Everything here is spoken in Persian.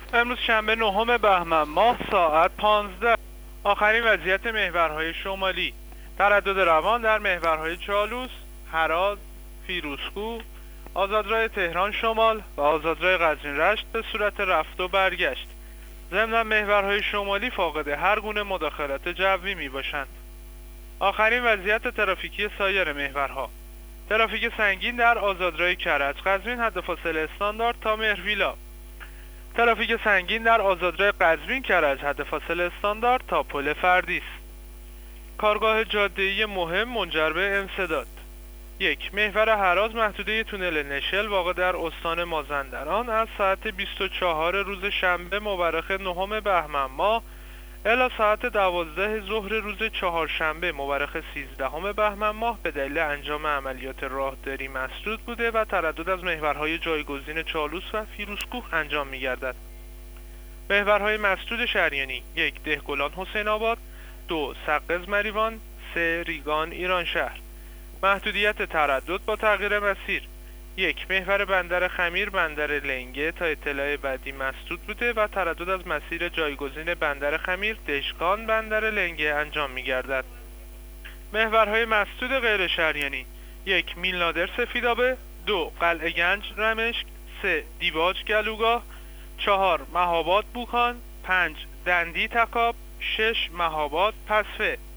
امروز شنبه 9 بهمن ماه ساعت 15. آخرین وضعیت محورهای شمالی: تردد روان در محورهای چالوس، هراز، فیروزکوه، آزادراه تهران شمال و آزادراه قزوین رشت به صورت رفت و برگشت. ضمن محورهای شمالی فاقد هر گونه مداخلت جوی می باشند. آخرین وضعیت ترافیکی سایر محورها: ترافیک سنگین در آزادراه کرج قزوین حد فاصله استاندارد تا مهرویلا. ترافیک سنگین در آزادراه قزوین کرج حد فاصله استاندارد تا پل فردیس. کارگاه جاده‌ای مهم منجر به انسداد: 1. محور هراز محدوده تونل نشل واقع در استان مازندران از ساعت 24 روز شنبه مورخ 9 بهمن ماه الی ساعت 12 ظهر روز چهارشنبه مورخ 13 بهمن ماه به دلیل انجام عملیات راهداری مسدود بوده و تردد از محورهای جایگزین چالوس و فیروزکوه انجام می‌گردد. محورهای مسدود شریانی: 1. دهگلان حسین آباد، 2. سقز مریوان، 3. ریگان ایرانشهر. محدودیت تردد با تغییر مسیر: 1. محور بندر خمیر بندر لنگه تا اطلاع بعدی مسدود بوده و تردد از مسیر جایگزین بندر خمیر دشکان بندر لنگه انجام می گردد. محورهای مسدود غیر شریانی: 1. میلنادر سفیدابه، 2. قلعه گنج رمشک، 3. دیباج گلوگاه، 4. مهاباد بوکان، 5. دندی تکاب، 6. مهاباد پسفه.